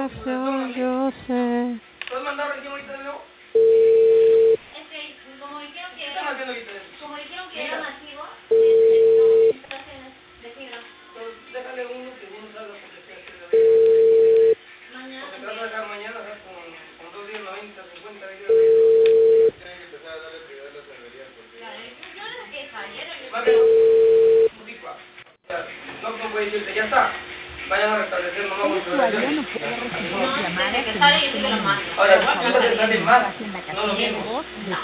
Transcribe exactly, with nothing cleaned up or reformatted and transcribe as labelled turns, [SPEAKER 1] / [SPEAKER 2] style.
[SPEAKER 1] situación, yo sé.
[SPEAKER 2] ¿Puedes mandar recién ahorita de nuevo?
[SPEAKER 3] Es que como dijeron que
[SPEAKER 2] ¿Qué están
[SPEAKER 3] era,
[SPEAKER 2] haciendo ahorita?
[SPEAKER 3] como dijeron que
[SPEAKER 2] Mira.
[SPEAKER 3] era nativo, necesitamos instalaciones de fibra.
[SPEAKER 2] Entonces, déjale uno que uno salga porque se hace de
[SPEAKER 3] Mañana
[SPEAKER 2] porque te vas a
[SPEAKER 3] tendría-
[SPEAKER 2] dejar mañana, o sea, con, con dos días, noventa, cincuenta días.
[SPEAKER 4] Tienen que empezar a darle prioridad a las enfermerías porque...
[SPEAKER 3] Claro, yo no sé qué ayer, yo
[SPEAKER 2] Más que no, un tipo, o sea, no, no puede decirte, ya está. Vayan a restablecer nomás
[SPEAKER 5] El
[SPEAKER 2] vuestra
[SPEAKER 5] usuario
[SPEAKER 2] relación.
[SPEAKER 5] no puede recibir
[SPEAKER 3] no,
[SPEAKER 5] llamadas
[SPEAKER 3] que
[SPEAKER 5] en
[SPEAKER 3] sale y
[SPEAKER 5] este
[SPEAKER 3] sigue la
[SPEAKER 5] momento.
[SPEAKER 3] mano.
[SPEAKER 2] Ahora,
[SPEAKER 5] Por
[SPEAKER 2] ¿cuántas
[SPEAKER 5] favor,
[SPEAKER 2] veces salen más?
[SPEAKER 5] en la
[SPEAKER 2] No lo
[SPEAKER 5] casilla de
[SPEAKER 2] mismo.
[SPEAKER 5] voz,
[SPEAKER 3] No.